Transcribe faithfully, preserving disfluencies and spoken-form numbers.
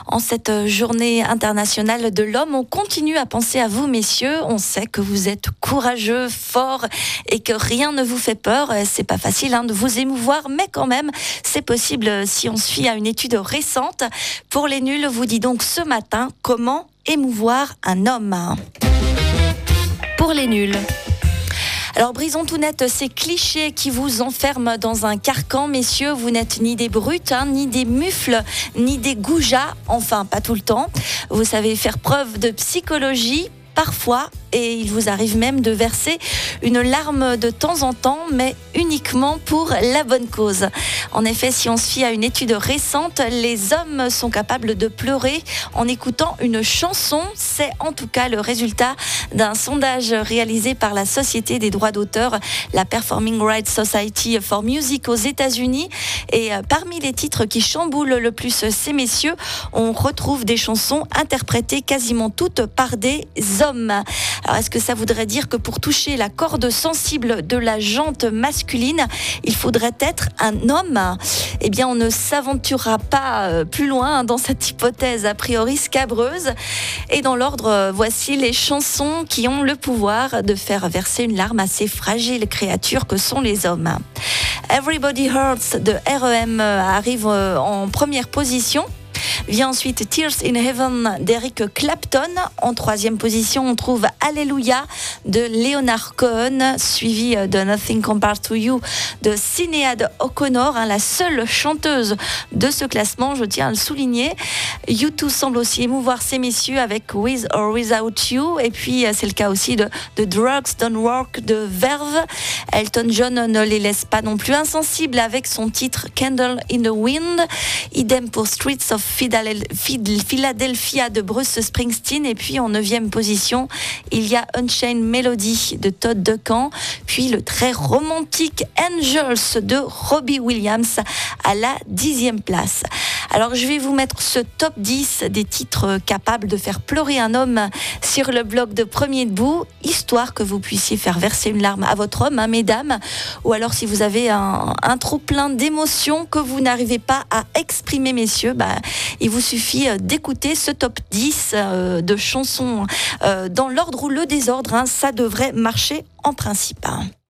En cette journée internationale de l'homme, on continue à penser à vous, messieurs. On sait que vous êtes courageux, forts et que rien ne vous fait peur. C'est pas facile hein, de vous émouvoir, mais quand même, c'est possible si on se fie à une étude récente. Pour les nuls, vous dit donc ce matin comment émouvoir un homme. Pour les nuls. Alors brisons tout net ces clichés qui vous enferment dans un carcan, messieurs. Vous n'êtes ni des brutes, hein, ni des mufles, ni des goujats, enfin pas tout le temps. Vous savez faire preuve de psychologie, parfois, et il vous arrive même de verser une larme de temps en temps, mais uniquement pour la bonne cause. En effet, si on se fie à une étude récente, les hommes sont capables de pleurer en écoutant une chanson. C'est en tout cas le résultat d'un sondage réalisé par la Société des droits d'auteur, la Performing Rights Society for Music aux États-Unis. Et parmi les titres qui chamboulent le plus ces messieurs, on retrouve des chansons interprétées quasiment toutes par des hommes. Alors, est-ce que ça voudrait dire que pour toucher la corde sensible de la jante masculine, il faudrait être un homme ? Eh bien, on ne s'aventurera pas plus loin dans cette hypothèse a priori scabreuse. Et dans l'ordre, voici les chansons qui ont le pouvoir de faire verser une larme à ces fragiles créatures que sont les hommes. Everybody Hurts de R E M arrive en première position. Vient ensuite Tears in Heaven d'Eric Clapton. En troisième position, on trouve Alléluia de Leonard Cohen, suivi de Nothing Compares to You de Sinéad O'Connor, hein, la seule chanteuse de ce classement, je tiens à le souligner. U deux semble aussi émouvoir ces messieurs avec With or Without You. Et puis, c'est le cas aussi de, de Drugs Don't Work de Verve. Elton John ne les laisse pas non plus insensibles avec son titre Candle in the Wind. Idem pour Streets of Philadelphia de Bruce Springsteen. Et puis en neuvième position, il y a Unchained Melody de Todd DeCamp, puis le très romantique Angels de Robbie Williams à la dixième place. Alors je vais vous mettre ce top dix des titres capables de faire pleurer un homme sur le blog de Premier Debout, histoire que vous puissiez faire verser une larme à votre homme, hein, mesdames, ou alors si vous avez un, un trop plein d'émotions que vous n'arrivez pas à exprimer, messieurs, bah, il vous suffit d'écouter ce top dix de chansons dans l'ordre ou le désordre, hein, ça devrait marcher en principe.